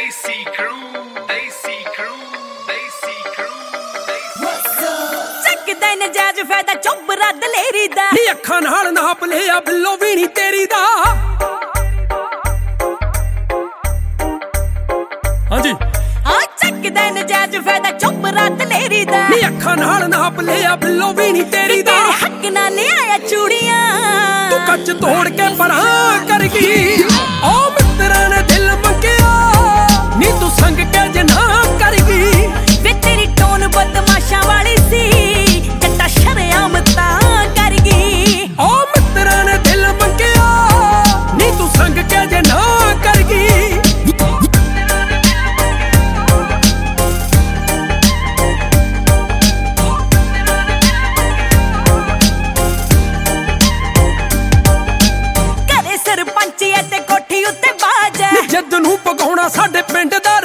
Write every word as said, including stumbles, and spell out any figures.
Desi crew, Desi crew, Desi crew, Desi ਚੱਕਦਾ ਨਜਾਇਜ਼ ਫਾਇਦਾ ਚੁੱਪ ਰੱਦ ਲੇਰੀ ਦਾ ਨੀ ਅੱਖਾਂ ਨਾਲ ਨਾਪ ਲਿਆ ਬਿੱਲੋ ਵੀ ਨੀ ਤੇਰੀ ਦਾ। ਹਾਂਜੀ ਆ ਚੱਕਦਾ ਨਜਾਇਜ਼ ਫਾਇਦਾ ਚੁੱਪ ਰੱਦ ਲੇਰੀ ਦਾ ਨੀ ਅੱਖਾਂ ਨਾਲ ਨਾਪ ਲਿਆ ਬਿੱਲੋ ਵੀ ਨੀ ਤੇਰੀ ਦਾ। ਤੇਰੇ ਹੱਕ ਨਾਲ ਲਿਆਇਆ ਚੂੜੀਆਂ ਤੂੰ ਕੱਚ ਤੋੜ ਕੇ ਪਰਾਂ ਕਰ ਗਈ ਓ ਮਿੱਤਰਾਂ ਨੇ ਦਿਲ ਮੰਗਿਆ ਨੀ ਤੂੰ ਸੰਗ ਕੇ ਜਨਾ ਕਰ ਗਈ ਵੇ ਤੇਰੀ ਟੋਨ ਬਦਮਾਸ਼ਾਂ ਵਾਲੀ ਸੀ ਜੱਟਾ ਸ਼ਰਮ ਤਾਂ ਕਰ ਗਈ ਓ ਮਿੱਤਰਾਂ ਨੇ ਦਿਲ ਮੰਗਿਆ ਨੀ ਤੂੰ ਸੰਗ ਕੇ ਜਨਾ ਕਰ ਗਈ। ਘਰੇ ਸਰਪੰਚ ਐ ਤੇ ਕੋਠੀ ਉੱਤੇ ਬਾਜ ਐ ਜਿੱਦ ਨੂੰ ਪਕਾਉਣਾ ਸਾਡੇ ਪਿੰਡ ਦਾ